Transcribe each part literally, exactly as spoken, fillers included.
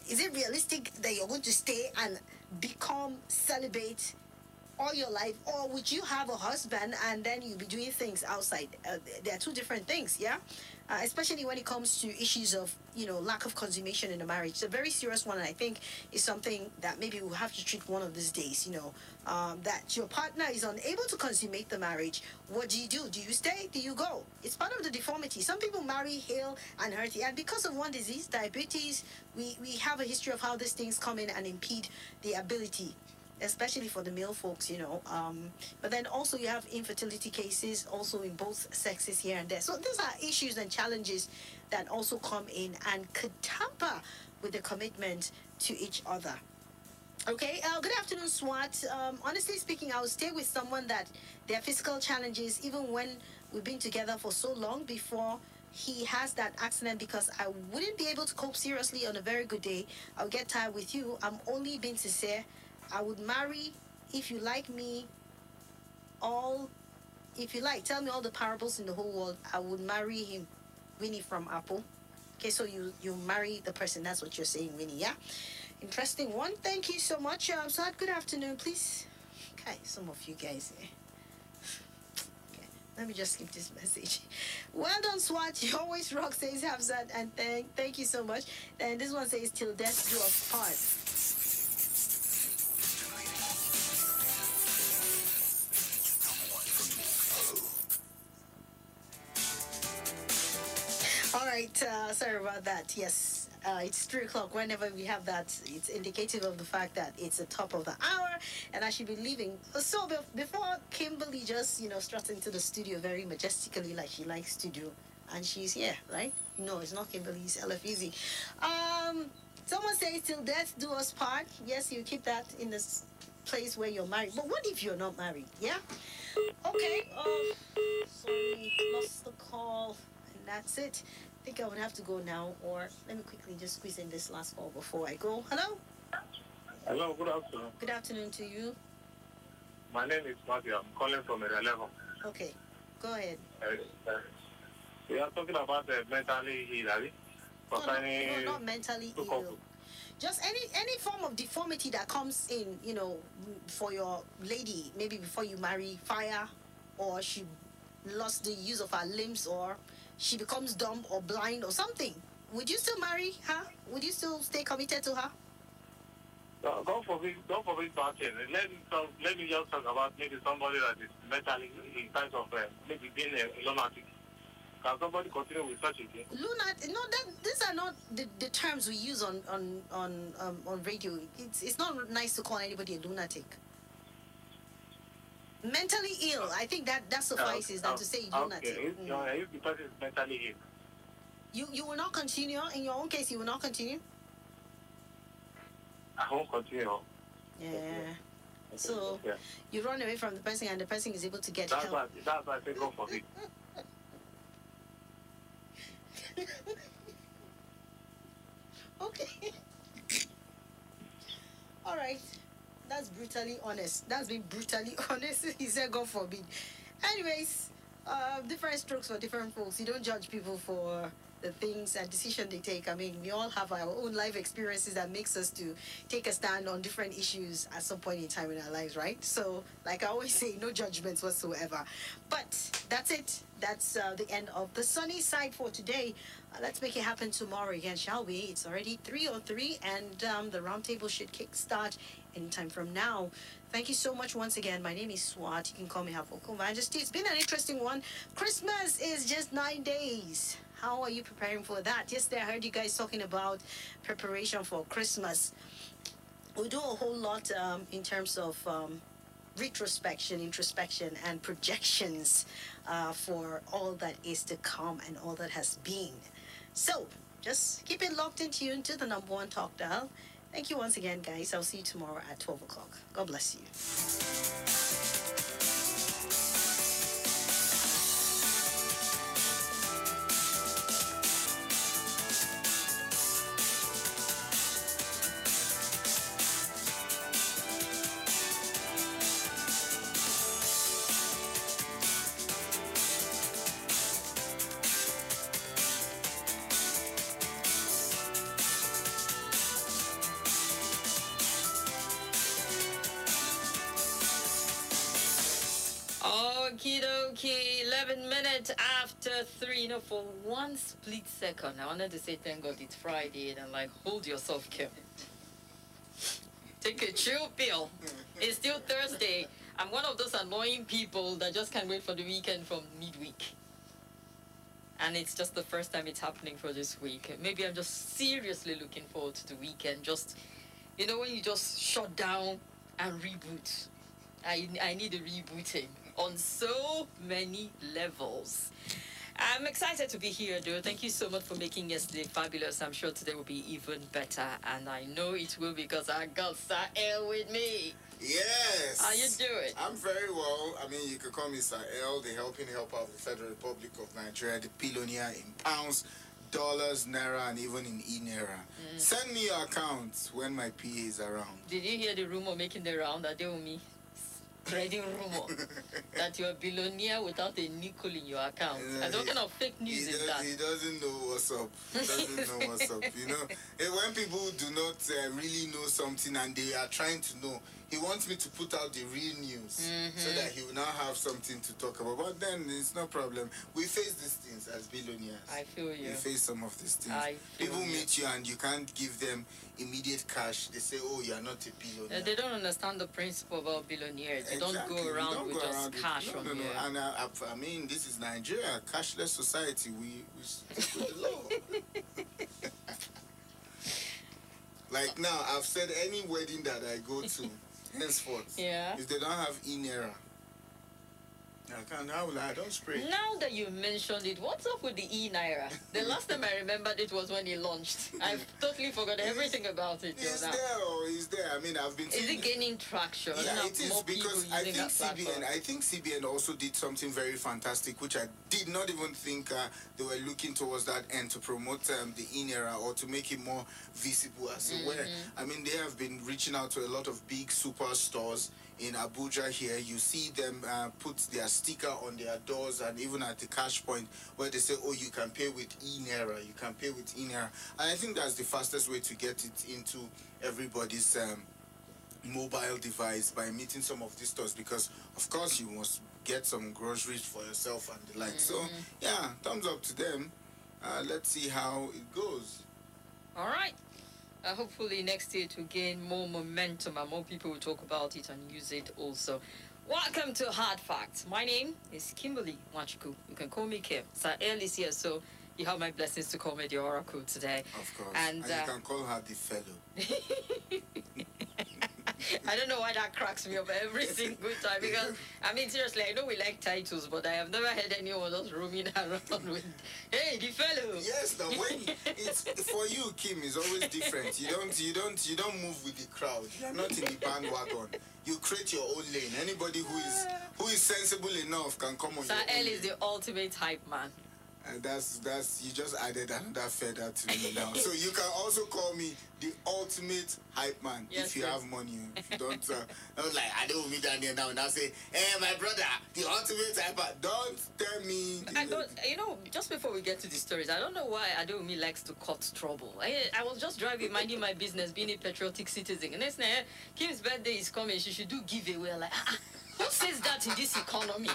is it realistic that you're going to stay and become celibate all your life, or would you have a husband and then you'll be doing things outside? Uh, there are two different things, yeah. Uh, especially when it comes to issues of, you know, lack of consummation in a marriage. It's a very serious one, and I think is something that maybe we'll have to treat one of these days. You know, um, that your partner is unable to consummate the marriage. What do you do? Do you stay? Do you go? It's part of the deformity. Some people marry hale and hearty, and because of one disease, diabetes, we we have a history of how these things come in and impede the ability, especially for the male folks, you know. Um, but then also you have infertility cases also in both sexes here and there. So these are issues and challenges that also come in and could tamper with the commitment to each other. Okay, uh, good afternoon, SWAT. Um, honestly speaking, I will stay with someone that their physical challenges, even when we've been together for so long, before he has that accident, because I wouldn't be able to cope seriously on a very good day. I'll get tired with you. I'm only being sincere. I would marry, if you like me, all, if you like, tell me all the parables in the whole world, I would marry him. Winnie from Apple. Okay, so you, you marry the person, that's what you're saying, Winnie, yeah? Interesting one. Thank you so much. Um, Saad, good afternoon, please. Okay, some of you guys here. Okay, let me just skip this message. Well done, SWAT. You always rock, says Hafsat, and thank, thank you so much. And this one says, till death do us part. All right, uh, sorry about that. Yes, uh, it's three o'clock. Whenever we have that, it's indicative of the fact that it's the top of the hour, and I should be leaving. So be- before Kimberly just, you know, struts into the studio very majestically like she likes to do, and she's here, right? No, it's not Kimberly, it's Ella Fizzy. Um, someone says, till death do us part. Yes, you keep that in this place where you're married. But what if you're not married? Yeah? Okay. Oh, sorry, lost the call. And that's it. I think I would have to go now, or let me quickly just squeeze in this last call before I go. Hello? Hello, good afternoon. Good afternoon to you. My name is Matthew. I'm calling from area eleven. Okay, go ahead. Uh, uh, we are talking about uh, mentally ill, are we? No, no, Concerning no, not mentally two ill. couples. Just any any form of deformity that comes in, you know, for your lady, maybe before you marry, fire, or she lost the use of her limbs, or she becomes dumb or blind or something. Would you still marry her? Would you still stay committed to her? No, don't forbid, don't forbid bad thing. Let me talk, let me just talk about maybe somebody that is mentally in terms of uh, maybe being a lunatic. Can somebody continue with such a thing? Lunatic? No, that these are not the, the terms we use on on on um, on radio. It's it's not nice to call anybody a lunatic. Mentally ill. I think that that suffices than to say lunatic. Okay, if, Mm. you know, if the person is mentally ill, You you will not continue in your own case. You will not continue. I won't continue. Yeah. Okay. So Yeah. you run away from the person, and the person is able to get That's help. why, that's why I say go for it. Okay. All right. That's brutally honest. That's being brutally honest. He said, God forbid. Anyways, uh, different strokes for different folks. You don't judge people for the things and decisions they take. I mean, we all have our own life experiences that makes us to take a stand on different issues at some point in time in our lives, right? So, like I always say, no judgments whatsoever. But that's it. That's uh, the end of the sunny side for today. Uh, let's make it happen tomorrow again, shall we? It's already three oh three, and um, the roundtable should kickstart anytime from now. Thank you so much once again. My name is Swat. You can call me Her Vocal Majesty. It's been an interesting one. Christmas is just nine days. How are you preparing for that? Yesterday, I heard you guys talking about preparation for Christmas. We do a whole lot um, in terms of um, retrospection, introspection, and projections uh, for all that is to come and all that has been. So, just keep it locked and tuned to the number one talk dial. Thank you once again, guys. I'll see you tomorrow at twelve o'clock. God bless you. Okie dokie, eleven minutes after three. You know, for one split second, I wanted to say, thank God it's Friday. And I'm like, hold yourself, Kim. Take a chill pill. It's still Thursday. I'm one of those annoying people that just can't wait for the weekend from midweek. And it's just the first time it's happening for this week. Maybe I'm just seriously looking forward to the weekend. Just, you know, when you just shut down and reboot. I, I need a rebooting on so many levels. I'm excited to be here, though. Thank you so much for making yesterday fabulous. I'm sure today will be even better. And I know it will because I got Sahel with me. Yes. How you doing? I'm very well. I mean, you could call me Sahel, the helping help out the Federal Republic of Nigeria, the billionaire in pounds, dollars, naira, and even in e-naira. Mm. Send me your accounts when my P A is around. Did you hear the rumor making the round that they will me? Spreading rumor that you're a billionaire without a nickel in your account. Uh, and what kind of fake news is does, that? He doesn't know what's up. He doesn't know what's up. You know, when people do not uh, really know something and they are trying to know, he wants me to put out the real news mm-hmm. so that he will now have something to talk about. But then it's no problem. We face these things as billionaires. I feel you. We face some of these things. I feel People you. meet you and you can't give them immediate cash. They say, oh, you are not a billionaire. Uh, they don't understand the principle about billionaires. They exactly. don't go around don't with go just around cash with, no, on no, no. here. And I, I, I mean, this is Nigeria, cashless society. We, we stick with the law. Like now, I've said any wedding that I go to, henceforth, yeah. if they don't have e-naira, I can't, I, will, I don't spray. Now that you mentioned it, what's up with the e-naira? The last time I remembered it was when it launched. I've totally forgot everything about it. It's there, or it's there. I mean, I've been. Is it gaining traction? Yeah, it is because I think C B N. Platform? I think C B N also did something very fantastic, which I did not even think uh, they were looking towards that end to promote um, the e-naira or to make it more visible as mm-hmm. where. I mean, they have been reaching out to a lot of big superstores in Abuja here. You see them uh, put their sticker on their doors and even at the cash point where they say, oh, you can pay with e-naira, you can pay with e-naira. And I think that's the fastest way to get it into everybody's um, mobile device by meeting some of these stores because, of course, you must get some groceries for yourself and the like. Mm-hmm. So, yeah, thumbs up to them. Uh, let's see how it goes. All right. Uh, hopefully next year to gain more momentum and more people will talk about it and use it also. Welcome to Hard Facts. My name is Kimberly Wachiku. You can call me Kim. Sahel is here, so you have my blessings to call me the Oracle today. Of course. And, and uh, you can call her the fellow. I don't know why that cracks me up every single time because, I mean, seriously, I know we like titles, but I have never heard anyone else roaming around with, hey, the fellow. Yes, now when it's for you, Kim, is always different. You don't, you don't, you don't move with the crowd. You're not in the bandwagon. You create your own lane. Anybody who is who is sensible enough can come on. Sahel your own is lane. the ultimate hype man. And that's that's you just added another feather to me now. So you can also call me the ultimate hype man yes, if you yes. have money. If you don't, uh, I was like, I don't meet down here now. Now say, hey, my brother, the ultimate hype man. Don't tell me. I don't, you know, just before we get to the stories, I don't know why Adeomi likes to cut trouble. I, I was just driving, minding my business, being a patriotic citizen. And next night, Kim's birthday is coming. She should do giveaway. Like, ah, who says that in this economy?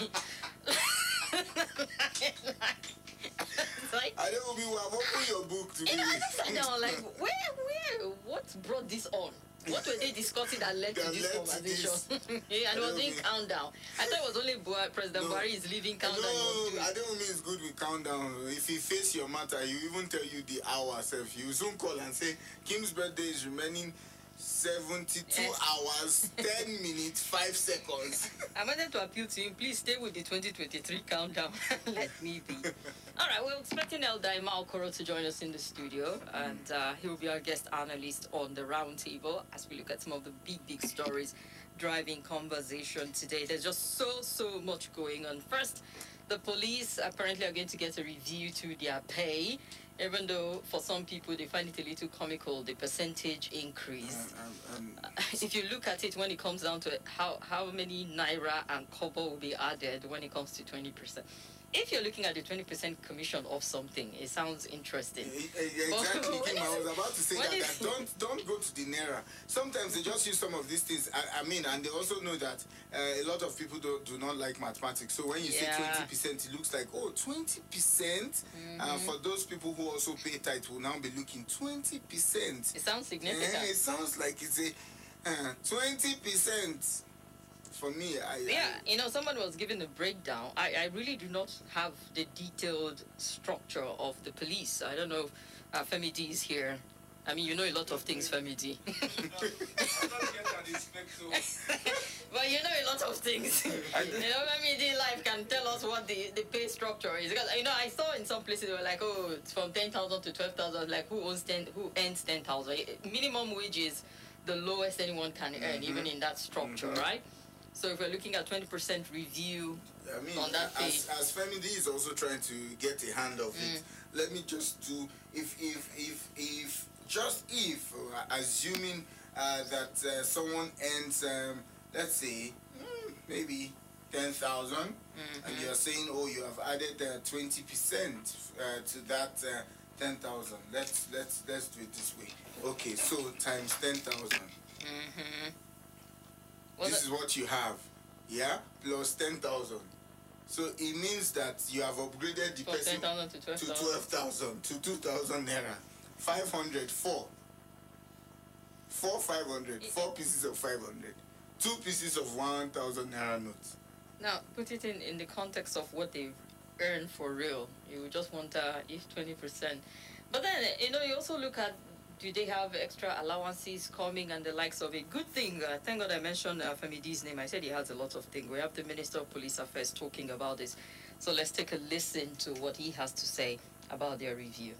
Like, I don't mean what open your book to you me. know, I just sat down like, where, where, what brought this on? What were they discussing that led That to this led to conversation? Yeah, and it was doing countdown. I thought it was only Buhari, President No. Buhari is leaving countdown. No, I don't mean it's good with countdown. If he face your matter, you even tell you the hour self. You soon call and say Kim's birthday is remaining seventy-two Yes. hours, ten minutes, five seconds. I wanted to appeal to him, please stay with the twenty twenty-three countdown. Let me be. All right, we're expecting El Daima Okoro to join us in the studio, and uh, he will be our guest analyst on the roundtable as we look at some of the big, big stories driving conversation today. There's just so, so much going on. First, the police apparently are going to get a review to their pay, even though for some people they find it a little comical, the percentage increase. Um, um, Uh, if you look at it when it comes down to it, how, how many naira and kobo will be added when it comes to twenty percent. If you're looking at the twenty percent commission of something, it sounds interesting. e- e- exactly, But Kim. I was about to say when that, is- that. Don't don't go to the naira. Sometimes they just use some of these things. I, I mean, and they also know that uh, a lot of people do, do not like mathematics. So when you Yeah. say twenty percent, it looks like, oh, twenty percent. Mm-hmm. Uh, for those people who also pay tithe will now be looking twenty percent. It sounds significant. Eh, it sounds like it's a uh, twenty percent. For me, I... Yeah, you know, someone was giving a breakdown. I, I really do not have the detailed structure of the police. I don't know if uh, Femi D is here. I mean, you know a lot of things, Femi D. But you know a lot of things. You know, Femi D Life can tell us what the, the pay structure is. Because, you know, I saw in some places they were like, oh, it's from ten thousand to twelve thousand. Like, who owns ten, who earns ten thousand? Minimum wage is the lowest anyone can earn, mm-hmm. even in that structure, mm-hmm. right? So if we're looking at twenty percent review I mean, on that pay. as, as Femi D is also trying to get a hand of mm. it, let me just do, if, if, if, if, just if, uh, assuming uh, that uh, someone earns, um, let's say, mm, maybe ten thousand, mm-hmm. and you're saying, oh, you have added uh, twenty percent uh, to that uh, ten thousand. Let's, let's, let's do it this way. Okay, so times ten thousand. Mm-hmm. This is what you have, yeah, plus ten thousand. So it means that you have upgraded the From person to twelve thousand to two thousand naira. five hundred, four. Four five hundred, four pieces of five hundred. Two pieces of one thousand naira notes. Now, put it in, in the context of what they've earned for real. You would just want uh, if twenty percent. But then, you know, you also look at, do they have extra allowances coming and the likes of it? Good thing. Uh, thank God I mentioned uh, Femi D's name. I said he has a lot of things. We have the Minister of Police Affairs talking about this. So let's take a listen to what he has to say about their review.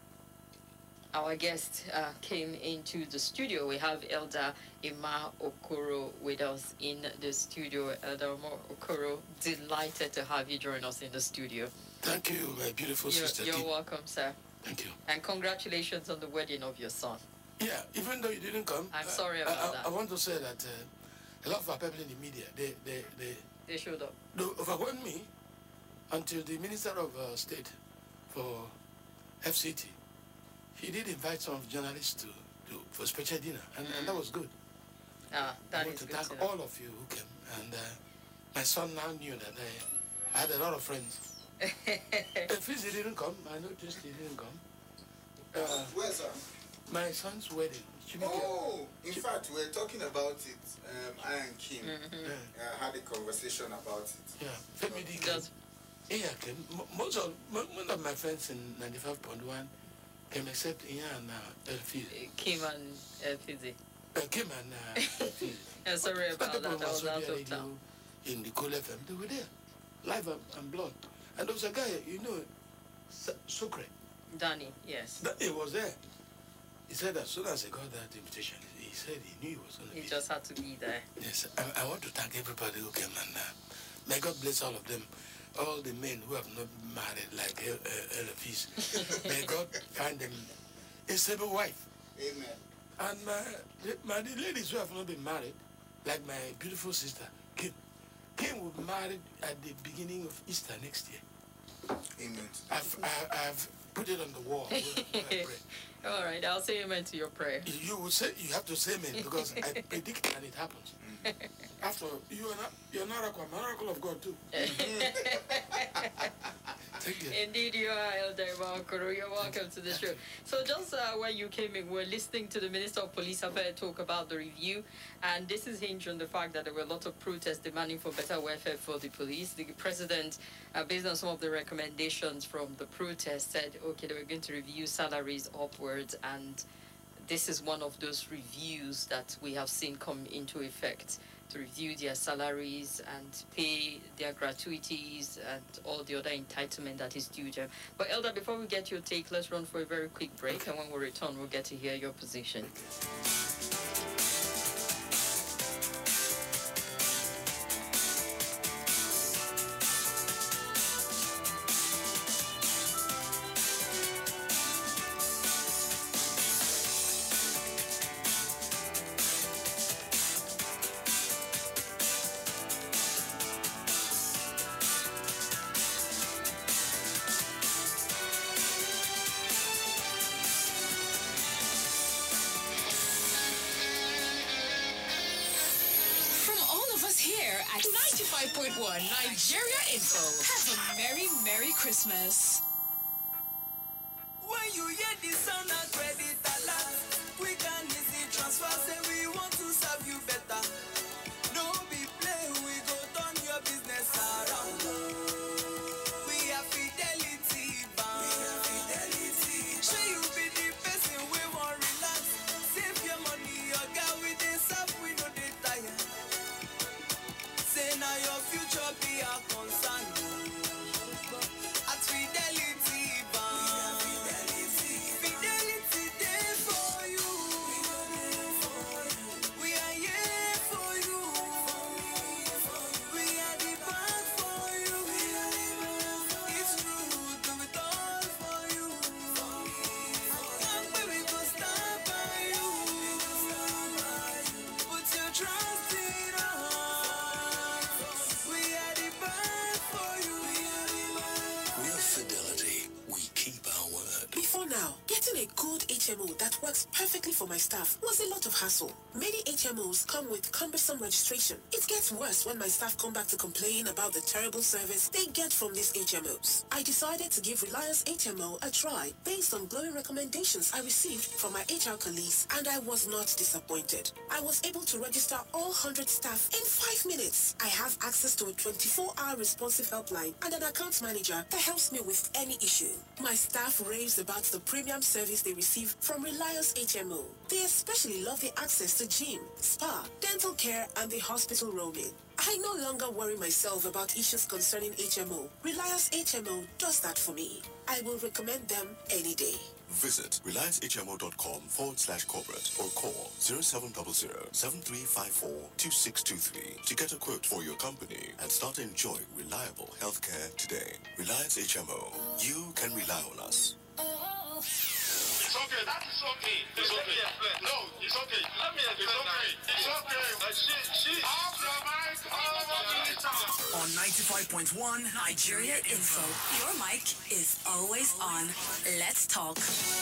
Our guest uh, came into the studio. We have Elder Emma Okoro with us in the studio. Elder Emma Okoro, delighted to have you join us in the studio. Thank you, my beautiful You're, sister. you're welcome, sir. Thank you. And congratulations on the wedding of your son. Yeah, even though you didn't come, I'm uh, sorry about I, that. I want to say that uh, a lot of our people in the media, they they they, They showed up. they overwhelmed me until the Minister of uh, State for F C T, he did invite some I to, to for special dinner, and, mm. and that was good. Ah, that I want is to good thank to know. all of you who came, and uh, my son now knew that I, I had a lot of friends. If he didn't come, I noticed he didn't come. Uh, Where's that? My son's wedding. Oh, in fact, we were talking about it. Um, I and Kim Mm-hmm. Yeah. uh, had a conversation about it. Yeah, Femi D. Just- Yeah, came. Mo- Most of mo- most of my friends in ninety-five point one came except Ian and uh, Elfiz. Kim and uh, Fizzy. Uh, Kim and uh, Elfiz. I'm sorry But about people that. I was from out Australia of town. radio in the Cool F M, they were there, live and, and blood. And there was a guy, you know, Sa- Sucre. Danny, yes. That, he was there. He said as soon as he got that invitation, he said he knew he was going to He be just had to be there. Yes, I, I want to thank everybody who came, and uh, may God bless all of them. All the men who have not been married, like El- El- Elafis. May God find them a stable wife. Amen. And my, my the ladies who have not been married, like my beautiful sister, Kim, Kim will be married at the beginning of Easter next year. Amen. I've, I, I've put it on the wall. When I pray. All right, I'll say amen to your prayer. You will say, you have to say amen, because I predict and it happens. After you are not, you're not a miracle of God too. Thank you. Indeed, you are, Elder Iwankoro. You're welcome to the show. So, just uh, when you came in, we're listening to the Minister of Police Affairs talk about the review, and this is hinged on the fact that there were a lot of protests demanding for better welfare for the police. The president, uh, based on some of the recommendations from the protest, said, okay, they were going to review salaries upwards, and this is one of those reviews that we have seen come into effect, to review their salaries and pay their gratuities and all the other entitlement that is due them. But Elder, before we get your take, let's run for a very quick break, and when we return, we'll get to hear your position. here at ninety-five point one Nigeria Info. Have a Merry, Merry Christmas. When you hear the sound of credit alert, quick and easy transfer, say we want to serve you better. No be play, we go turn your business around. We are Fidelity Bank. We are Fidelity. Show you be the person we want relax. Save your money, your girl with this up, we know they tired. Say now your future be our concern. At Fidelity Bank. Fidelity there for you. We are here for you. We are the bank for you. It's true, do it all for you. And we go stand by you. Put your trust in us. We are the bank for you. With Fidelity, we keep our word. Before now, getting a good H M O that works perfectly for my staff was a lot of hassle. Many H M Os come with cumbersome registration. It gets worse when my staff come back to complain about the terrible service they get from these H M Os. I decided to give Reliance H M O a try based on glowing recommendations I received from my H R colleagues, and I was not disappointed. I was able to register all one hundred staff in five minutes. I have access to a twenty-four hour responsive helpline and an account manager that helps me with any issue. My staff raves about the premium service they receive from Reliance H M O. They especially love the access to gym, spa, dental care, and the hospital roaming. I no longer worry myself about issues concerning H M O. Reliance H M O does that for me. I will recommend them any day. Visit reliancehmo.com forward slash corporate or call zero seven zero zero seven three five four two six two three to get a quote for your company and start enjoying reliable healthcare today. Reliance H M O. You can rely on us. It's okay. That is okay. It's okay. No, it's okay. Let me explain. It's okay. It's okay. She, she. Off your mic. All On ninety-five point one Nigeria Info. Your mic is always on. Let's talk.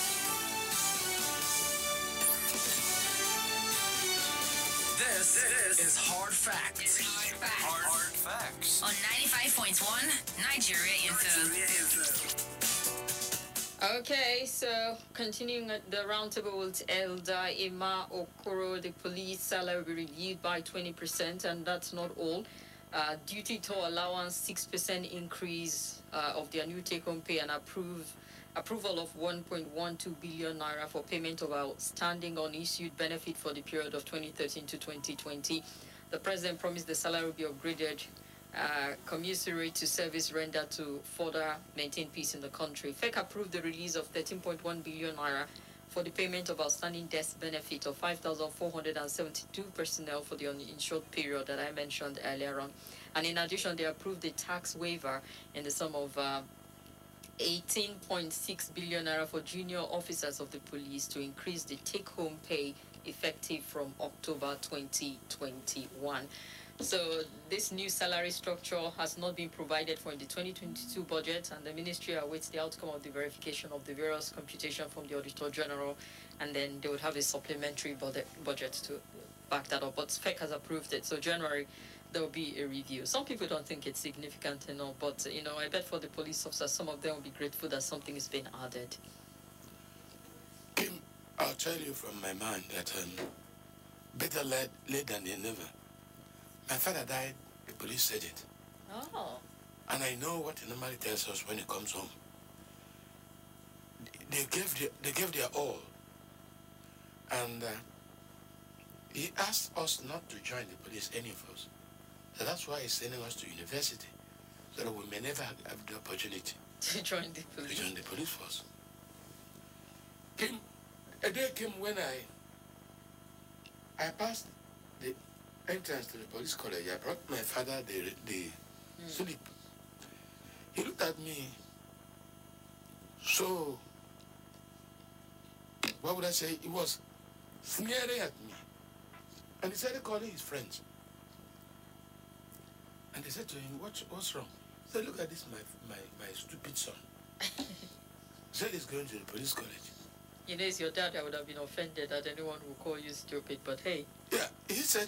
This, this is Hard Facts. Hard Facts. Hard, hard Facts. On ninety-five point one Nigeria Info. Nigeria Info. Okay, so continuing at the roundtable with Elder Emma Okoro, the police salary will be reviewed by twenty percent, and that's not all. Uh, duty toll allowance, six percent increase uh, of their new take-home pay, and approve approval of one point one two billion naira for payment of outstanding unissued benefit for the period of twenty thirteen to twenty twenty. The president promised the salary will be upgraded Uh, commensurate to service rendered to further maintain peace in the country. F E C approved the release of thirteen point one billion naira for the payment of outstanding death benefit of five thousand four hundred seventy-two personnel for the uninsured period that I mentioned earlier on. And in addition, they approved the tax waiver in the sum of uh, eighteen point six billion naira for junior officers of the police to increase the take-home pay effective from October twenty twenty-one. So this new salary structure has not been provided for in the twenty twenty-two budget, and the ministry awaits the outcome of the verification of the various computation from the Auditor General, and then they would have a supplementary budget budget to back that up. But F E C has approved it, so January there will be a review. Some people don't think it's significant enough, but you know, I bet for the police officers, some of them will be grateful that something is being added. Kim, I'll tell you from my mind that um, better late, late than never. My father died, the police said it. Oh. And I know what he normally tells us when he comes home. They gave their, they gave their all. And uh, he asked us not to join the police, any of us. So that's why he's sending us to university, so that we may never have the opportunity to join the police. To join the police force. Came, a day came when I, I passed the entrance to the police college. I brought my father the, the mm. slip. He looked at me, so, what would I say? He was sneering at me. And he started calling his friends. And they said to him, what, what's wrong? He said, look at this, my, my, my stupid son. He said he's going to the police college. You know, it's your dad. I would have been offended that anyone would call you stupid, but hey. Yeah, he said so.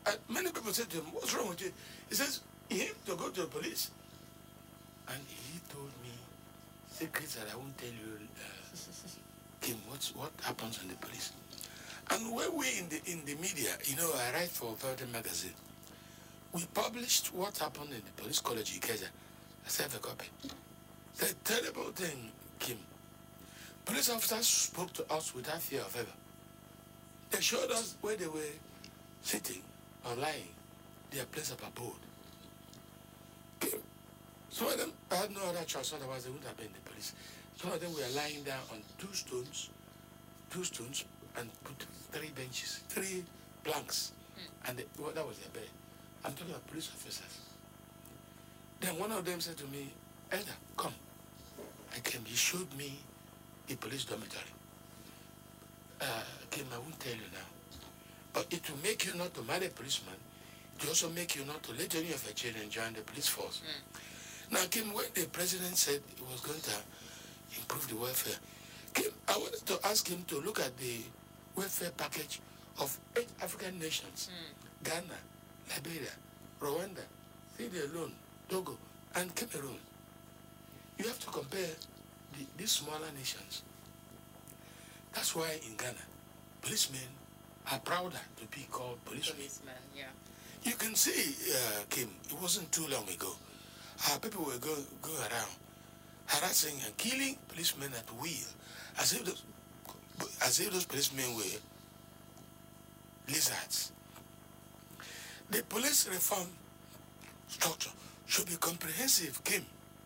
And many people said to him, what's wrong with you? He says, he had to go to the police. And he told me secrets that I won't tell you, uh, Kim, what's, what happens in the police. And when we in the in the media, you know, I write for Velvet Magazine, we published what happened in the police college in Ikeja. I sent a copy. The terrible thing, Kim, police officers spoke to us without fear of ever. They showed us where they were sitting or lying, their place of abode. Kim, some of them had no other choice, otherwise they wouldn't have been in the police. Some of them were lying down on two stones, two stones, and put three benches, three planks, mm. and they, well, that was their bed. I'm talking about police officers. Then one of them said to me, Elder, come. I came, he showed me the police dormitory. Uh, Kim, I won't tell you now. But it will make you not to marry a policeman. It will also make you not to let any of your children join the police force. Mm. Now, Kim, when the president said he was going to improve the welfare, Kim, I wanted to ask him to look at the welfare package of eight African nations, mm. Ghana, Liberia, Rwanda, Sierra Leone, Togo, and Cameroon. You have to compare the, these smaller nations. That's why in Ghana, policemen are prouder to be called policemen. Policemen, yeah. You can see, uh, Kim, it wasn't too long ago, how people were going, going around harassing and killing policemen at will, as if those, as if those policemen were lizards. The police reform structure should be comprehensive, Kim.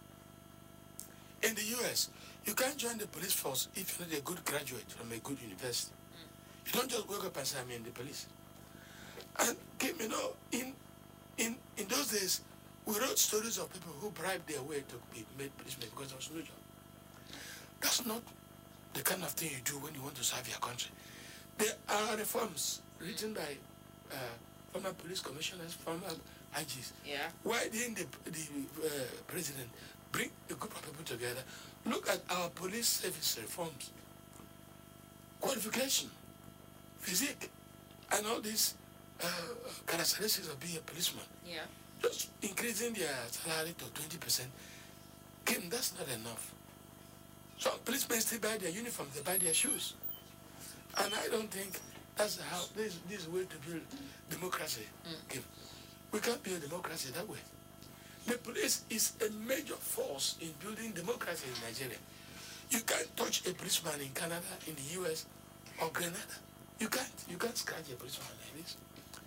In the U S, you can't join the police force if you're not a good graduate from a good university. Mm. You don't just wake up and say, I'm in the police. And Kim, you know, in, in, in those days, we wrote stories of people who bribed their way to be made policemen because there was no job. That's not the kind of thing you do when you want to serve your country. There are reforms written by uh, former police commissioners, former I Gs. Yeah. Why didn't the, the uh, president bring a group of people together? Look at our police service reforms. Qualification, physique, and all these uh, characteristics of being a policeman. Yeah. Just increasing their salary to twenty percent. Kim, that's not enough. Some policemen still buy their uniforms, they buy their shoes. And I don't think that's how, this, this way to build democracy, mm. Kim. We can't build democracy that way. The police is a major force in building democracy in Nigeria. You can't touch a policeman in Canada, in the U S, or Grenada. You can't. You can't scratch a policeman like this.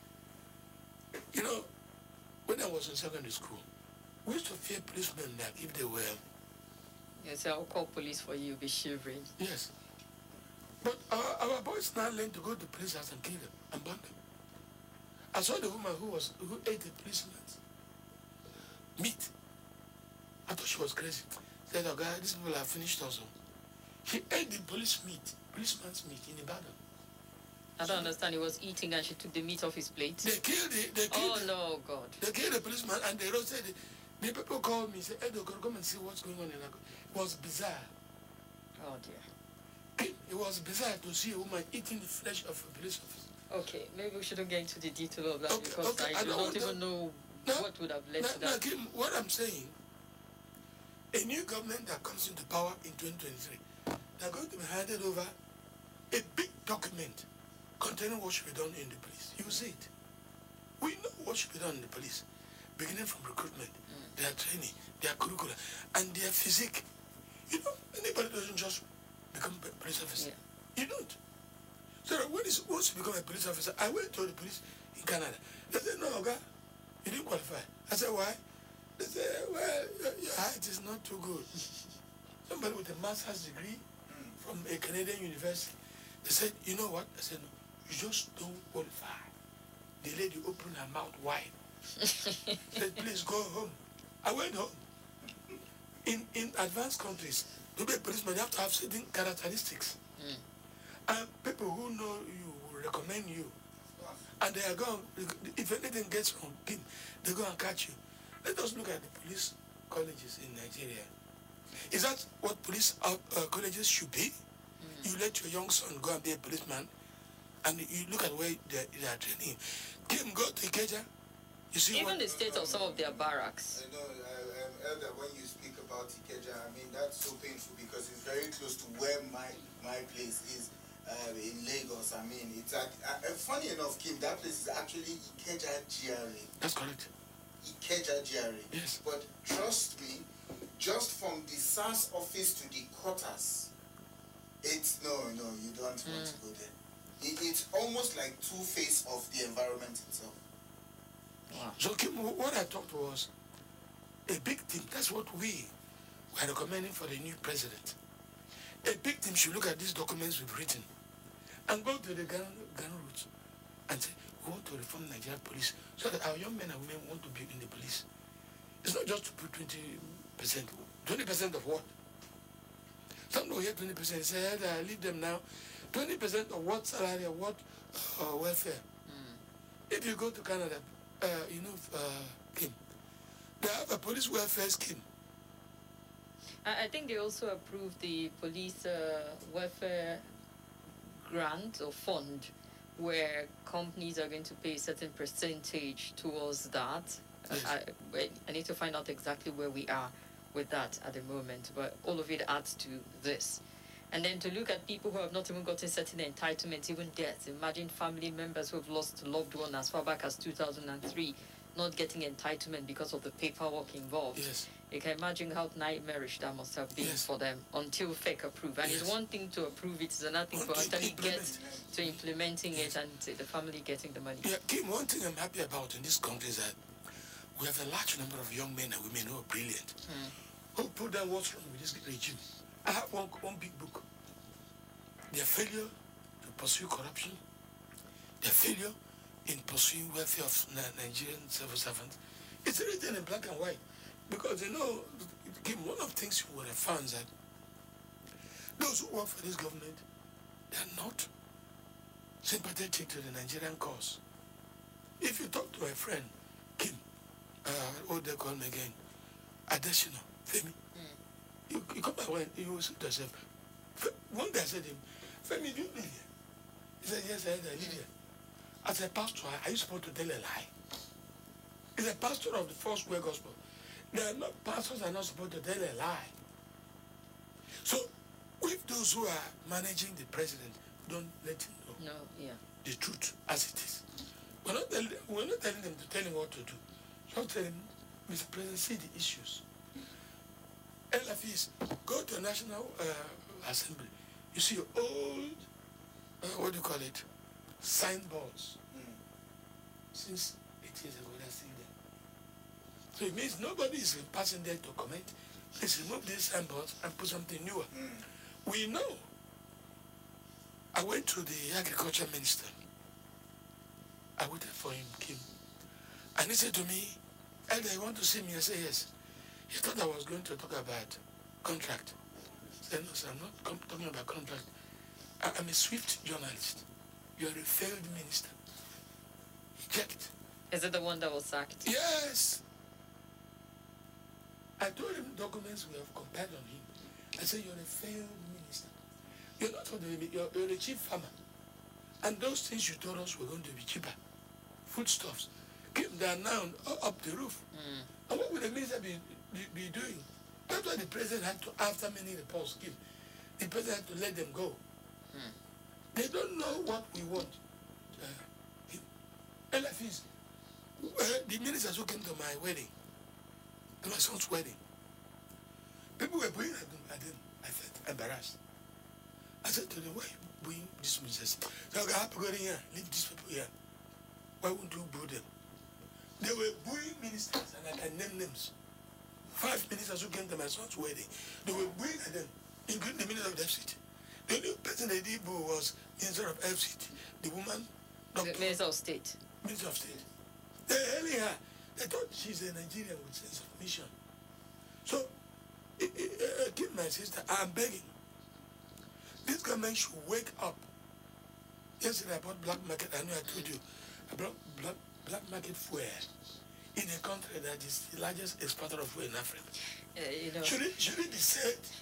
You know, when I was in secondary school, we used to fear policemen like if they were... Yes, I'll call police for you, you'll be shivering. Yes. But our, our boys now learn to go to police house and kill them and burn them. I saw the woman who was who ate the policeman's meat. I thought she was crazy. Said, oh God, these people have finished also. She ate the police meat, policeman's meat in Ibadan. I don't so understand. He was eating and she took the meat off his plate. They killed the, they killed Oh the, no, God. They killed the policeman and they roasted it. The people called me and said, Edo, come and see what's going on in Lagos. It was bizarre. Oh dear. It was bizarre to see a woman eating the flesh of a police officer. Okay, maybe we shouldn't get into the detail of that Okay, because okay, I, I do don't not want even that. know No, what would have led now, to that. now, Kim, what I'm saying, a new government that comes into power in twenty twenty-three, they're going to be handed over a big document containing what should be done in the police. You see it. We know what should be done in the police, beginning from recruitment, mm. their training, their curriculum, and their physique. You know, anybody doesn't just become a police officer. Yeah. You don't. So when he wants to become a police officer, I went to the police in Canada. They said, no, okay, you didn't qualify. I said, why? They said, well, your, your height is not too good. Somebody with a master's degree from a Canadian university. They said, you know what? I said, no, you just don't qualify. The lady opened her mouth wide. Said, please go home. I went home. In, in advanced countries, to be a policeman, you have to have certain characteristics. Mm. And people who know you will recommend you. And they are going, if anything gets wrong, they go and catch you. Let us look at the police colleges in Nigeria. Is that what police uh, uh, colleges should be? Mm. You let your young son go and be a policeman And you look at where they, they are training. Kim, go to Ikeja. You see Even what, the state of some of their barracks. I know, uh, um, Elder, when you speak about Ikeja, I mean, that's so painful because it's very close to where my my place is uh, in Lagos. I mean, it's at, uh, funny enough, Kim, that place is actually Ikeja G R A. That's correct. Ikeja G R A. Yes. But trust me, just from the S A R S office to the quarters, it's, no, no, you don't mm. want to go there. It, it's almost like two-face of the environment itself. Wow. So, Kim, what I talked was a big team. That's what we were recommending for the new president. A big team should look at these documents we've written and go to the gun, gun routes and say, we want to reform Nigerian police so that our young men and women want to be in the police. It's not just to put twenty percent. twenty percent of what? Some don't hear twenty percent. Say, I leave them now. twenty percent of what salary or what uh, welfare? Mm. If you go to Canada, uh, you know, uh, Kim, they have a police welfare scheme. I, I think they also approved the police uh, welfare grant or fund where companies are going to pay a certain percentage towards that. Yes. I, I need to find out exactly where we are with that at the moment, but all of it adds to this. And then to look at people who have not even gotten certain entitlements, even deaths. Imagine family members who have lost a loved one as far back as two thousand three, not getting entitlement because of the paperwork involved. Yes. You can imagine how nightmarish that must have been yes. for them until F E C approved. And yes. it's one thing to approve it, it's another thing for actually get to implementing yes. it and the family getting the money. Yeah, Kim, one thing I'm happy about in this country is that we have a large number of young men and women who are brilliant, mm. who put down what's wrong with this regime. I have one, one big book. Their failure to pursue corruption, their failure in pursuing welfare of Nigerian civil servants. It's written in black and white. Because, you know, one of the things you would have found is that those who work for this government, they are not sympathetic to the Nigerian cause. If you talk to my friend, Kim, uh, what they call me again, Adesina, Femi, mm. you, you come back when you will say to yourself, one day I said to him, Femi, do you live here? He said, yes, I live here. As a pastor, are you supposed to tell a lie? He's a pastor of the Four Square Gospel. They are not, pastors are not supposed to tell a lie. So, if those who are managing the president don't let him know no, yeah. the truth as it is, we're not, telling, we're not telling them to tell him what to do. Just tell him, Mister President, see the issues. L F Es, go to a National uh, Assembly. You see old, uh, what do you call it, signboards. Mm. Since eight years ago, they're still there. So it means nobody is passing there to comment. Let's remove these signboards and put something newer. Mm. We know. I went to the agriculture minister. I waited for him, Kim. And he said to me, Elder, you want to see me? I said, yes. He thought I was going to talk about contract. I said, no, sir, I'm not talking about contract. I, I'm a swift journalist. You're a failed minister. He checked. Is it the one that was sacked? Yes. I told him documents we have compared on him. I said, you're a failed minister. You're not going to be, you're, you're a cheap farmer. And those things you told us were going to be cheaper. Foodstuffs. Keep them now up the roof. Mm. And what would the minister be, be, be doing? That's why the president had to, after many reports came, the president had to let them go. Mm. They don't know what we want. Uh, L F Es, uh, the ministers who came to my wedding, to my son's wedding, people were booing at them, at them. I felt embarrassed. I said to them, why are you booing these ministers? So I have to go in here, leave these people here. Why wouldn't you boo them? They were booing ministers, and I can name names. Five ministers who came to my son's wedding, they were booing at them, including the minister of the F C T. The only person they did boo was Minister of F C T, the woman, Doctor The Minister of State. Minister of State. They hailing her. They thought she's a Nigerian with sense of mission. So, uh, uh, keep my sister, I'm begging. This government should wake up. Yesterday I bought black market, I know I told you, I brought black, black market fuel in a country that is the largest exporter of fuel in Africa. Uh, you know. Should it, should it be said,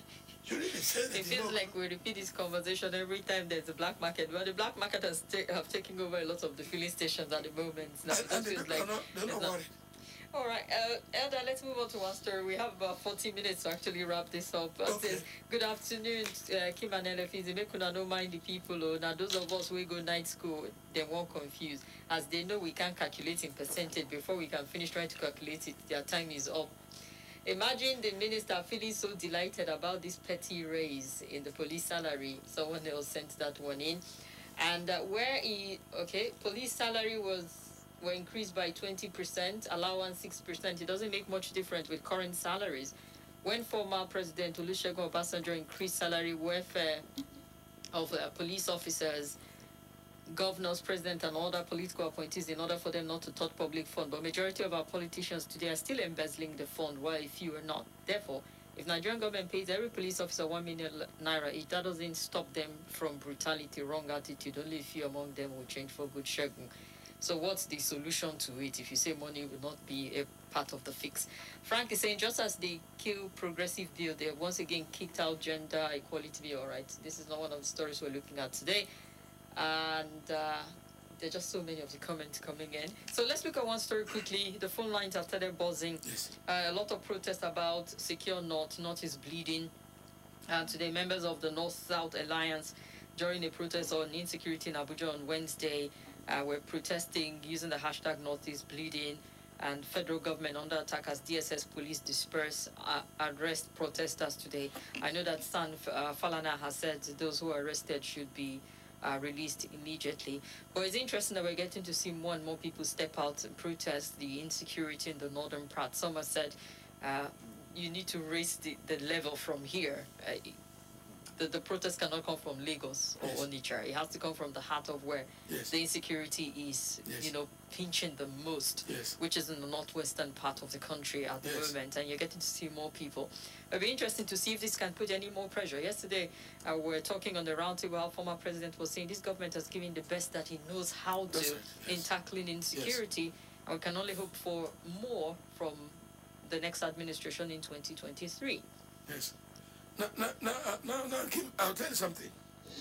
You really said It feels like we repeat this conversation every time there's a black market. Well, the black market has ta- have taken over a lot of the filling stations at the moment. Now, and, it and the feels people like are not, they're not not- worried. All right, uh, Elder, let's move on to one story. We have about forty minutes to actually wrap this up. Uh, Okay. says, good afternoon, uh, Kim and Elefizi. Make una no mind the people. Oh, now those of us who go night school, they won't confuse. As they know we can't calculate in percentage before we can finish trying to calculate it. Their time is up. Imagine the minister feeling so delighted about this petty raise in the police salary. Someone else sent that one in. And uh, where he, okay, police salary was were increased by twenty percent, allowance six percent. It doesn't make much difference with current salaries. When former President Olusegun Obasanjo increased salary welfare of uh, police officers, governors, president, and other political appointees in order for them not to touch public fund. But majority of our politicians today are still embezzling the fund, while a few are not. Therefore, if Nigerian government pays every police officer one million naira each, that doesn't stop them from brutality, wrong attitude. Only a few among them will change for good. Shegun. So what's the solution to it if you say money will not be a part of the fix? Frank is saying, just as they kill progressive bill, they have once again kicked out gender equality bill. All right, this is not one of the stories we're looking at today. And uh, there are just so many of the comments coming in. So let's look at one story quickly. The phone lines have started buzzing. Yes. Uh, a lot of protests about Secure North. North is bleeding. And today, members of the North-South Alliance, during a protest on insecurity in Abuja on Wednesday, uh, were protesting using the hashtag North is bleeding. And federal government under attack as D S S police disperse, uh, arrest protesters today. I know that San uh, Falana has said those who are arrested should be Uh, released immediately. But it's interesting that we're getting to see more and more people step out and protest the insecurity in the northern part. Some have said uh, you need to raise the, the level from here. Uh, the, the protest cannot come from Lagos or Yes. Onitsha. It has to come from the heart of where Yes. the insecurity is, Yes. you know, pinching the most, Yes. which is in the northwestern part of the country at the Yes. moment. And you're getting to see more people. It'll be interesting to see if this can put any more pressure. Yesterday, uh, we were talking on the roundtable. Our former president was saying this government has given the best that he knows how to That's right, yes. in tackling insecurity. And we can only hope for more from the next administration in twenty twenty-three. Yes. Now, now, now, uh, now, now, Kim, I'll tell you something.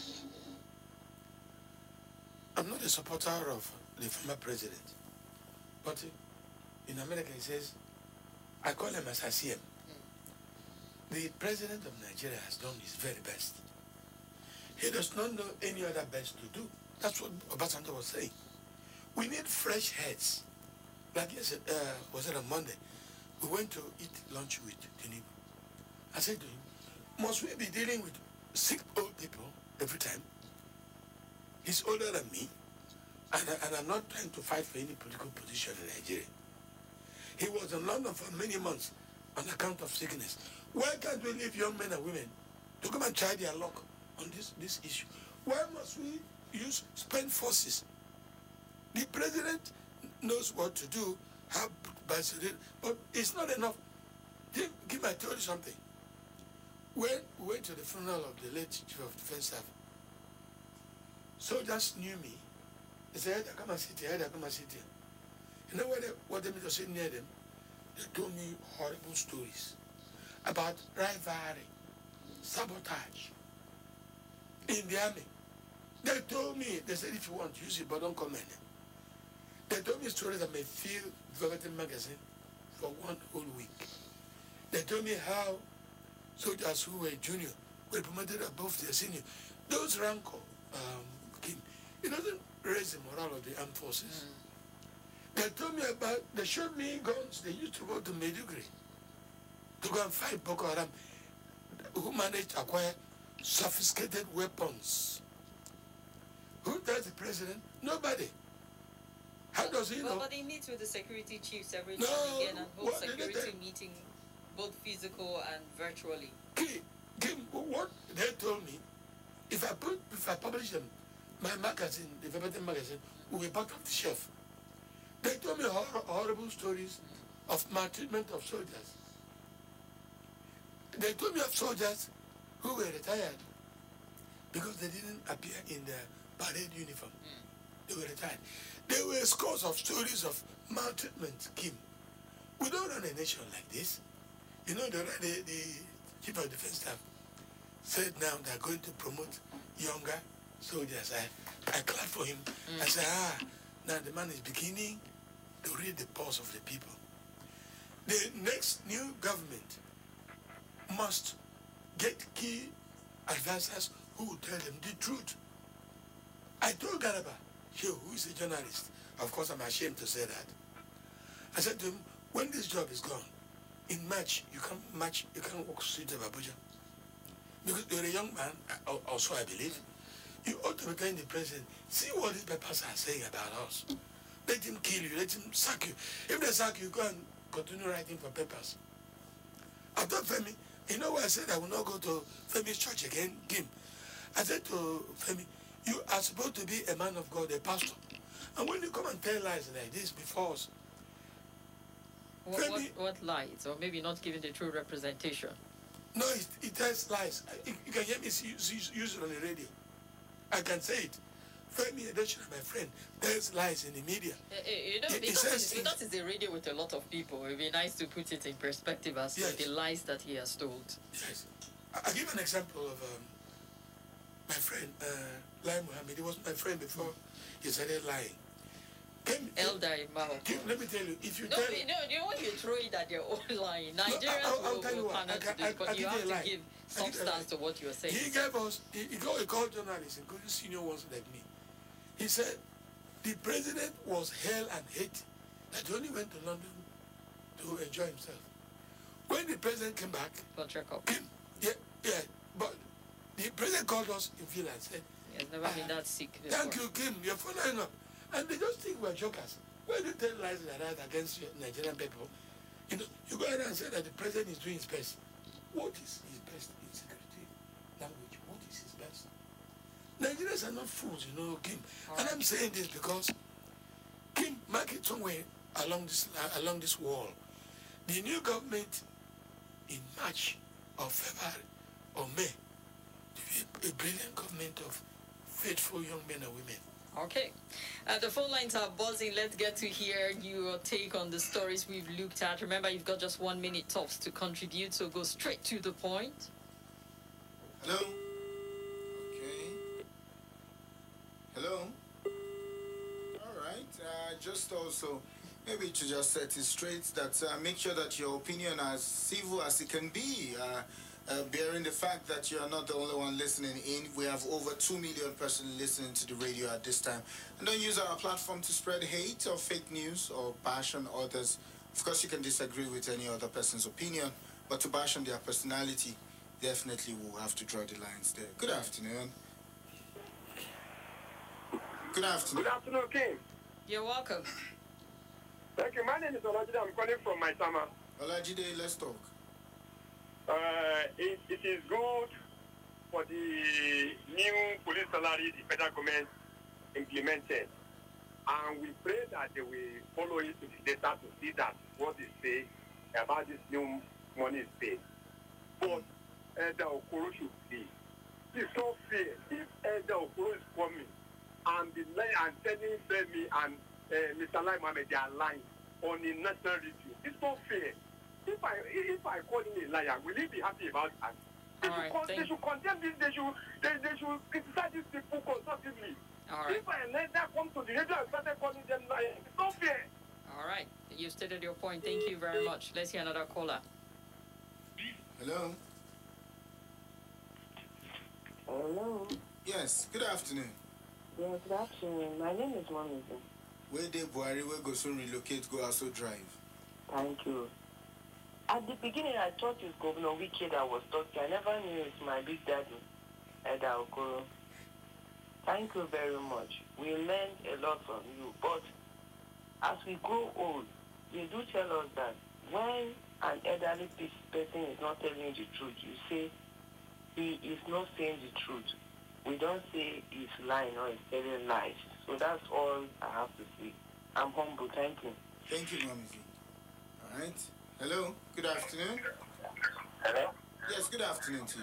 I'm not a supporter of the former president. But uh, in America, he says, I call him as I see him. The president of Nigeria has done his very best. He does not know any other best to do. That's what Obasanjo was saying. We need fresh heads. Like yesterday, uh, was it on Monday? We went to eat lunch with Tinubu. I said to him, must we be dealing with sick old people every time? He's older than me, and, I, and I'm not trying to fight for any political position in Nigeria. He was in London for many months on account of sickness. Why can't we leave young men and women to come and try their luck on this, this issue? Why must we use spend forces? The president knows what to do, how, but it's not enough. Give, give I tell you something. When we went to the funeral of the late Chief of Defense Staff, soldiers knew me. They said, I come and sit here, I come and sit here. You know what they, what they made to sit near them? They told me horrible stories about rivalry, sabotage in the army. They told me, they said, if you want, use it, but don't call my name. They told me stories that may fill Velveteen magazine for one whole week. They told me how soldiers who were junior were promoted above their senior. Those rancor, um, King, it doesn't raise the morale of the armed forces. Mm. They told me about, they showed me guns they used to go to Maiduguri to go and fight Boko Haram, who managed to acquire sophisticated weapons. Who does the president? Nobody. How does he well, know? But he meets with the security chiefs every No, now and again and holds what did they security tell- meeting, both physical and virtually. Kim, Kim, what they told me, if I put, if I publish them, my magazine, the Velveteen magazine, will be back off the shelf. They told me hor- horrible stories of maltreatment of soldiers. They told me of soldiers who were retired because they didn't appear in their parade uniform. They were retired. There were scores of stories of maltreatment, Kim. We don't run a nation like this. You know, the, the, the Chief of Defense Staff said now they're going to promote younger soldiers. I, I clapped for him. Mm. I said, ah, now the man is beginning to read the pulse of the people. The next new government must get key advisors who will tell them the truth. I told Garaba, who is a journalist, of course I'm ashamed to say that. I said to him, when this job is gone, in March, you can't match, you can't walk street of Abuja. Because you're a young man, also I believe, you ought to be telling the president, see what these papers are saying about us. Let him kill you, let him sack you. If they sack you, go and continue writing for papers. I told Femi, you know what I said? I will not go to Femi's church again, Kim. I said to Femi, you are supposed to be a man of God, a pastor. And when you come and tell lies like this before us, what, Femi, what, what lies? Or maybe not giving the true representation? No, it, it tells lies. You, you can hear me use, use, use it on the radio. I can say it. Femi Adesina, my friend, tells lies in the media. Uh, you know, it, because, it it's, because it's a radio with a lot of people, it would be nice to put it in perspective as yes. to the lies that he has told. Yes. I'll give an example of um, my friend, uh, Lai Mohammed. He was my friend before he started lying. Can, Elder Imao. Let me tell you, if you no, tell... No, you want to throw it at your own lying. Nigerians no, I'll, I'll will, tell you will what, panel I can, to this, I, but I you have to lie. give substance to what you're saying. He gave us, he, he, called, he called journalists, including senior ones like me. He said, the president was hell and hate, that he only went to London to enjoy himself. When the president came back... For check-up. Yeah, yeah, but the president called us in Villa and said... He has never uh, been that sick before. Thank you, Kim, you're following up. And they just think we're jokers. When you tell lies like that against Nigerian people, you know, you go ahead and say that the president is doing his best. What is his best in security language? What is his best? Nigerians are not fools, you know, Kim. All and right. I'm saying this because, Kim, mark it somewhere along this uh, along this wall. The new government in March or February or May to be a brilliant government of faithful young men and women. Okay. Uh, the phone lines are buzzing. Let's get to hear your take on the stories we've looked at. Remember, you've got just one minute tops to contribute, so go straight to the point. Hello? Okay. Hello? All right. Uh, just also, maybe to just set it straight, that uh, make sure that your opinion as civil as it can be. Uh, Uh, bearing the fact that you are not the only one listening in. We have over two million persons listening to the radio at this time. And don't use our platform to spread hate or fake news or bash on others. Of course, you can disagree with any other person's opinion, but to bash on their personality, definitely we'll have to draw the lines there. Good afternoon. Good afternoon. Good afternoon, King. You're welcome. Thank you. My name is Olajide. I'm calling from Maitama. Olajide, let's talk. Uh, it, it is good for the new police salary the federal government implemented. And we pray that they will follow it to the data to see that what they say about this new money is paid. But Elder Okoro should be. It's not fair. If Elder Okoro is coming and, the, and telling Femi and uh, Mister Lai Mohammed they are lying on the national radio, it's not fair. If I if I call him a liar, will he be happy about that? They, should, right, con- they should condemn this. They should they, they should criticize these people constructively. All right. If I let that come to the radio and started calling them liars, it's not fair. All right. You stated your point. Thank you very much. Let's hear another caller. Hello. Hello. Yes. Good afternoon. Yes, good afternoon. My name is Monica. Where they Buhari will go soon relocate, go also drive. Thank you. At the beginning, I thought it's Governor Wike that was talking. I never knew it's my big daddy, Elder Okoro. Thank you very much. We learned a lot from you. But as we grow old, they do tell us that when an elderly person is not telling you the truth, you say he is not saying the truth. We don't say he's lying or he's telling lies. So that's all I have to say. I'm humble. Thank you. Thank you, Mommy. All right. Hello, good afternoon. Hello? Yes, good afternoon to you.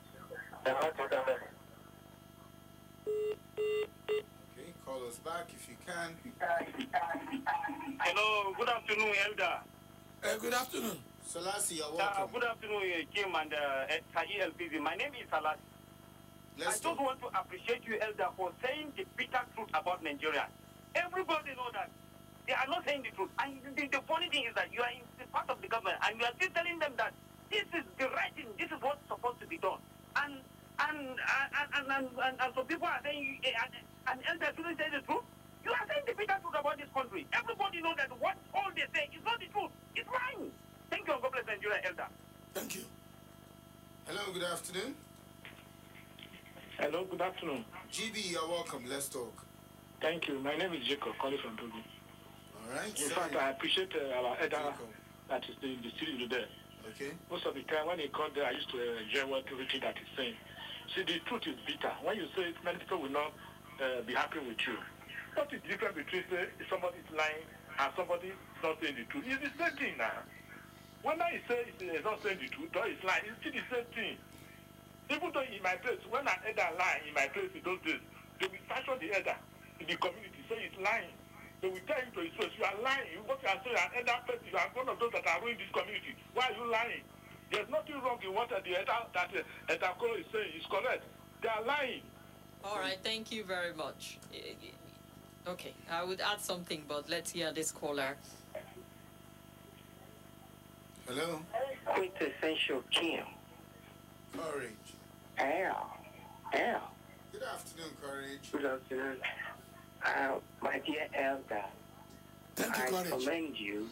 Okay, call us back if you can. Hello, good afternoon, Elder. Uh, good afternoon. Salasi, you're Uh, welcome. good afternoon, uh, Kim and uh, E L P Z. My name is Salas. Let's I just talk. want to appreciate you, Elder, for saying the bitter truth about Nigeria. Everybody know that they are not saying the truth. And the, the funny thing is that you are in the part of the government and you are still telling them that this is the right thing, this is what's supposed to be done. And and and and, and, and, and so people are saying, uh, and Elder shouldn't say the truth. You are saying the bitter truth about this country. Everybody know that what all they say is not the truth. It's lying. Thank you, and God bless Nigeria, Elder. Thank you. Hello, good afternoon. Hello, good afternoon. G B, you're welcome. Let's talk. Thank you. My name is Jacob, calling from Togo. All right. In fact, I appreciate uh, our elder Jacob. that is in the studio today. Okay. Most of the time when he called there, I used to uh, enjoy what everything that he's saying. See, the truth is bitter. When you say it, many people will not uh, be happy with you. What is the difference between say, if somebody is lying and somebody is not saying the truth? It's the same thing now. When I say he's not saying the truth or he's lying, it's still the same thing. Even though in my place, when an elder lie in my place in those days, they will sanction the elder in the community, say he's lying. They will tell him to his face, you are lying. What you are saying, an elder person, you are one of those that are ruining this community. Why are you lying? There's nothing wrong in what the elder, that uh, Elder Koro is saying is correct. They are lying. All right, thank you very much. Okay, I would add something, but let's hear this caller. Hello. Quintessential Kim. Courage. Al. Al. Good afternoon, Courage. Good afternoon. Uh, my dear elder, Thank you, I Courage. commend you.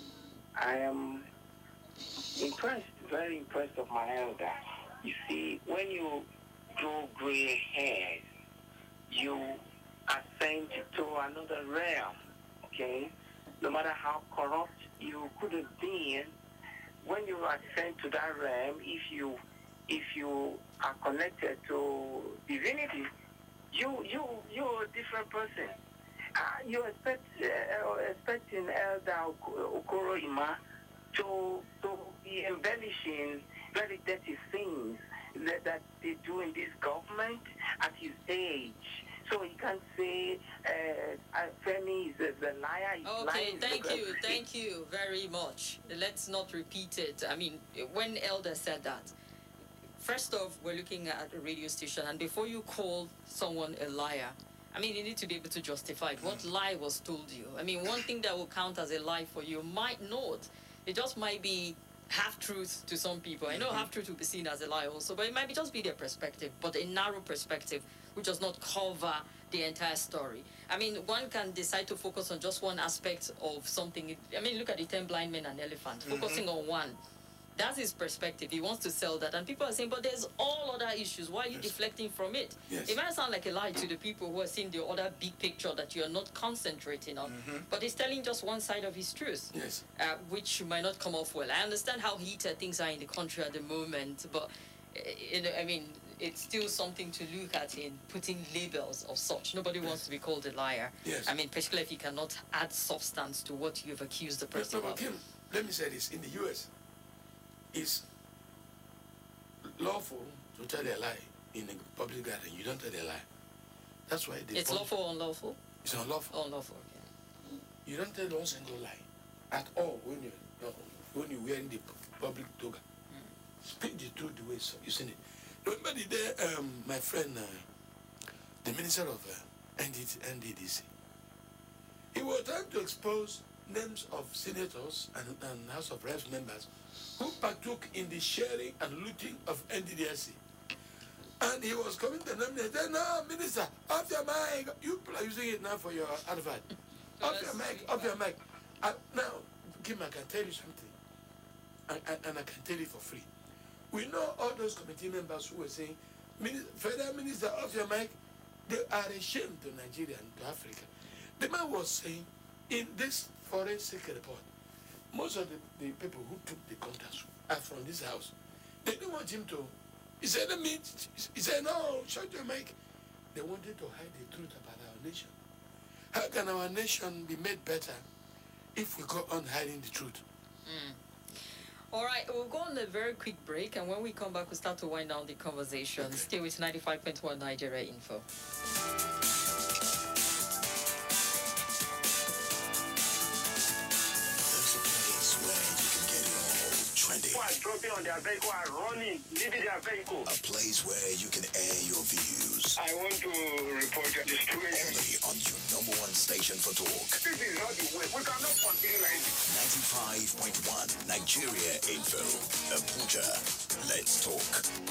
I am impressed, very impressed of my elder. You see, when you grow gray hair, you ascend to another realm, okay? No matter how corrupt you could have been, when you ascend to that realm, if you if you are connected to divinity, you you you're a different person. Uh, you expect uh, expecting Elder Okoro Ima to to be embellishing very dirty things that, that they do in this government at his age. So you can't say uh, Femi is a, the liar. He's Okay, lying. thank you, thank you very much. Let's not repeat it. I mean, when Elder said that, first off, we're looking at a radio station, and before you call someone a liar, I mean, you need to be able to justify it. What lie was told you? I mean, one thing that will count as a lie for you might not. It just might be half-truth to some people. I know Mhm. half-truth will be seen as a lie also, but it might be just be their perspective, but a narrow perspective which does not cover the entire story. I mean, one can decide to focus on just one aspect of something. I mean, look at the ten blind men and elephant, Mhm. focusing on one. That's his perspective. He wants to sell that. And people are saying, but there's all other issues. Why are you Yes. deflecting from it? Yes. It might sound like a lie to the people who are seeing the other big picture that you're not concentrating on. Mhm. But he's telling just one side of his truth, Yes. uh, which might not come off well. I understand how heated things are in the country at the moment, but, uh, you know, I mean, it's still something to look at in putting labels of such. Nobody wants to be called a liar. Yes. I mean, particularly if you cannot add substance to what you've accused the person But of. Kim, let me say this. In the U S, it's lawful to tell a lie in a public gathering. You don't tell a lie. That's why they It's punish- lawful or unlawful? It's unlawful. Unlawful, okay. You don't tell one single lie at all when you're no, when you're wearing the pu- public toga. Speak the truth the way it's- you seen it. Remember the day um, my friend, uh, the minister of uh, N D D C, he was trying to expose names of senators and, and House of Reps members who partook in the sharing and looting of N D D C. And he was coming to them and said, no, minister, off your mic. You people are using it now for your advert. Off your mic, off your mic. Uh, now, Kim, I can tell you something. And, and, and I can tell you for free. We know all those committee members who were saying, "Minister, Federal Minister, off your mic." They are ashamed to Nigeria and to Africa. The man was saying, in this forensic report, most of the, the people who took the contacts are from this house. They didn't want him to. He said, let me, he said, no, shut your mic. They wanted to hide the truth about our nation. How can our nation be made better if we go on hiding the truth? Mm. All right, we'll go on a very quick break, and when we come back, we'll start to wind down the conversation. Okay. Stay with ninety-five point one Nigeria Info. There's a place where you can get it all Grinding. People are dropping on their vehicle, are running, leaving their vehicle. A place where you can air your views. I want to report the situation. Only on your number one station for talk. This is not the way. We cannot continue like this. ninety-five point one Nigeria Info. Abuja. Let's talk.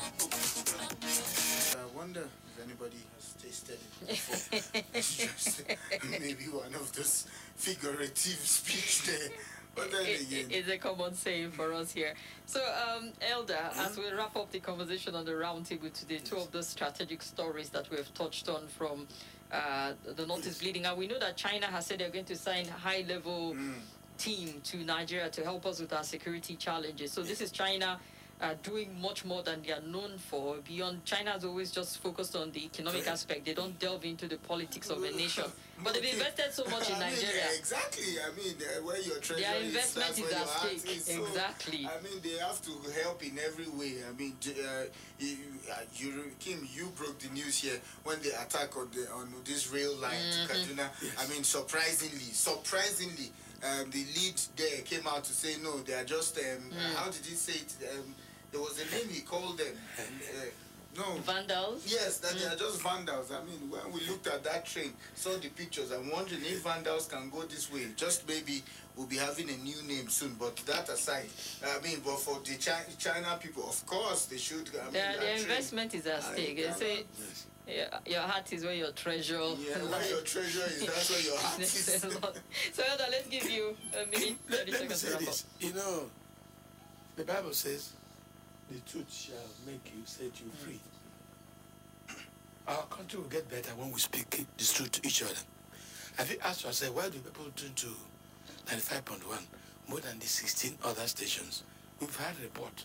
I wonder if anybody has tasted it before. It's just maybe one of those figurative speech there. But then It- again, it's a common saying for us here. So, um, Elder, as we wrap up the conversation on the roundtable today, two of the strategic stories that we have touched on from uh, the North is bleeding out. We know that China has said they're going to sign high-level team to Nigeria to help us with our security challenges. So this is China uh, doing much more than they are known for. Beyond, China has always just focused on the economic aspect. They don't delve into the politics of a nation. But they've invested so much in I mean, Nigeria. yeah, exactly. I mean, uh, where your treasure Their is, investment that's is where at your heart stake. is. So, Exactly. I mean, they have to help in every way. I mean, j- uh, you, uh, you, Kim, you broke the news here when the attack on the on this rail line to Kaduna. I mean, surprisingly, surprisingly, um, the lead there came out to say no. They are just um, how did he say it? Um, there was a name he called them. Uh, no. Vandals? Yes, that they are just vandals. I mean, when we looked at that train, saw the pictures, I'm wondering if vandals can go this way. Just maybe we'll be having a new name soon. But that aside, I mean, but for the China, China people, of course, they should. I mean, Their, that their train- investment is at I stake. They cannot- say yeah, your heart is where your treasure Yeah, where your treasure is, that's where your heart is. There's a lot. So, Elder, let's give you a minute, Let, thirty let me seconds to say wrap up. this. You know, the Bible says, the truth shall make you set you free. Our country will get better when we speak the truth to each other. Have you asked yourself, why do people tune to ninety-five point one more than the sixteen other stations? We've had a report